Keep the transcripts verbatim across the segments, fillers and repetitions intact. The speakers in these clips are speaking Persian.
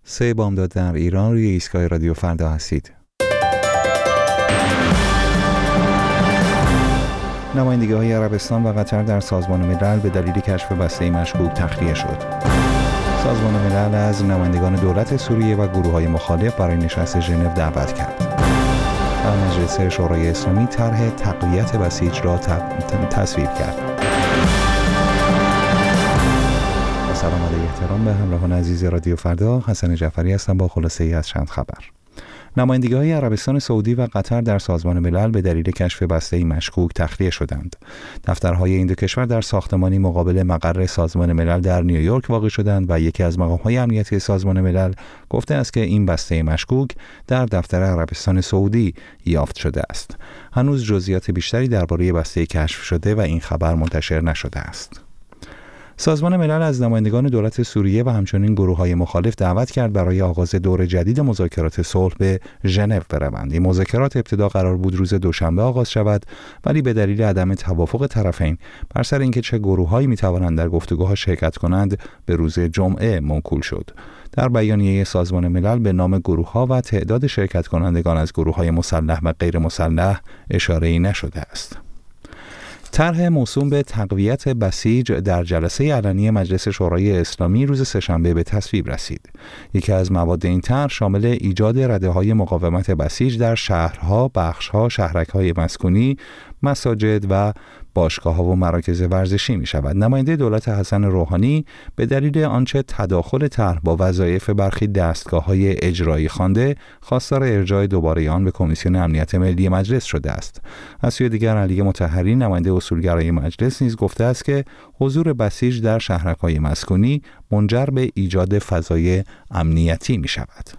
سه بامداد در ایران، روی ایستگاه رادیو فردا هستید. نمایندگی‌های عربستان و قطر در سازمان ملل به دلیل کشف بسته مشکوک تخلیه شد. سازمان ملل از نمایندگان دولت سوریه و گروه‌های مخالف برای نشست ژنو دعوت کرد. در مجلس شورای اسلامی طرح تقویت بسیج را تصویب کرد. سلام علیه احترام به همراهان عزیز رادیو فردا، حسن جعفری هستم با خلاصه ای از چند خبر. نمایندگی‌های عربستان سعودی و قطر در سازمان ملل به دلیل کشف بسته‌ای مشکوک تخلیه شدند. دفترهای این دو کشور در ساختمانی مقابل مقر سازمان ملل در نیویورک واقع شدند و یکی از مقام‌های امنیتی سازمان ملل گفته است که این بسته مشکوک در دفتر عربستان سعودی یافت شده است. هنوز جزئیات بیشتری درباره بسته کشف شده و این خبر منتشر نشده است. سازمان ملل از نمایندگان دولت سوریه و همچنین گروه‌های مخالف دعوت کرد برای آغاز دور جدید مذاکرات صلح به ژنو بروند. این مذاکرات ابتدا قرار بود روز دوشنبه آغاز شود، ولی به دلیل عدم توافق طرفین بر سر اینکه چه گروه‌هایی می‌توانند در گفتگوها شرکت کنند به روز جمعه موکول شد. در بیانیه سازمان ملل به نام گروه‌ها و تعداد شرکت کنندگان از گروه‌های مسلح و غیر مسلح اشاره‌ای نشده است. طرح موسوم به تقویت بسیج در جلسه علنی مجلس شورای اسلامی روز سه‌شنبه به تصویب رسید. یکی از مواد این طرح شامل ایجاد رده‌های مقاومت بسیج در شهرها، بخش‌ها، شهرک‌های مسکونی، مساجد و باشگاه‌ها و مراکز ورزشی می شود. نماینده دولت حسن روحانی به دلیل آنچه تداخل طرح با وظایف برخی دستگاه‌های اجرایی خوانده، خواستار ارجاع دوباره آن به کمیسیون امنیت ملی مجلس شده است. از سوی دیگر علی مطهری نماینده اصولگرای مجلس نیز گفته است که حضور بسیج در شهرک‌های مسکونی منجر به ایجاد فضای امنیتی می شود.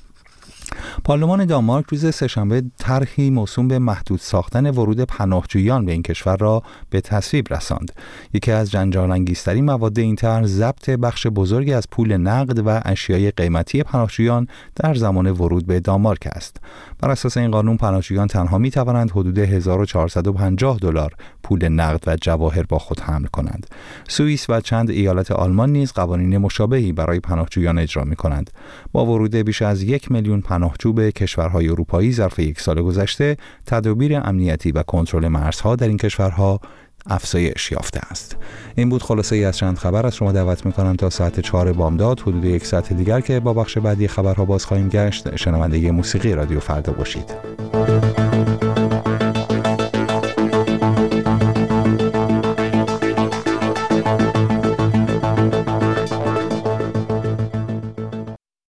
پارلمان دانمارک روز سه‌شنبه طرحی موسوم به محدود ساختن ورود پناهجویان به این کشور را به تصویب رساند. یکی از جنجال‌انگیزترین مواد این طرح ضبط بخش بزرگی از پول نقد و اشیای قیمتی پناهجویان در زمان ورود به دانمارک است. بر اساس این قانون پناهجویان تنها می توانند حدود هزار و چهارصد و پنجاه دلار پول نقد و جواهر با خود حمل کنند. سوئیس و چند ایالت آلمان نیز قوانین مشابهی برای پناهجویان اجرا می کنند. با ورود بیش از یک میلیون پناهجو به کشورهای اروپایی ظرف یک سال گذشته، تدابیر امنیتی و کنترل مرزها در این کشورها افزایش یافته است. این بود خلاصه ای از چند خبر. از شما دعوت می‌کنم تا ساعت چهار بامداد حدود یک ساعت دیگر که با بخش بعدی خبرها باز خواهیم گشت، شنونده موسیقی رادیو فردا باشید.